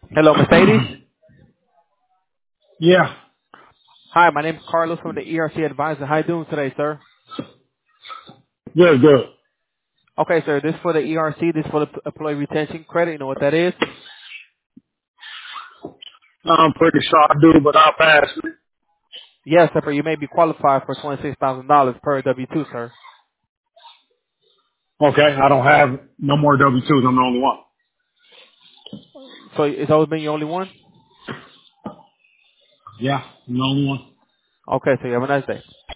Hello, Mercedes. Yeah, Hi, my name is Carlos from the ERC Advisor. How you doing today, sir? good, good. Okay, sir. This for the ERC. This for the employee retention credit. You know what that is? I'm pretty sure I do, but I'll pass it. Yes, sir. You may be qualified for $26,000 per W-2, sir. Okay, I don't have no more W-2s. I'm the only one. So it's always been your only one? Yeah, I'm the only one. Okay, so you have a nice day.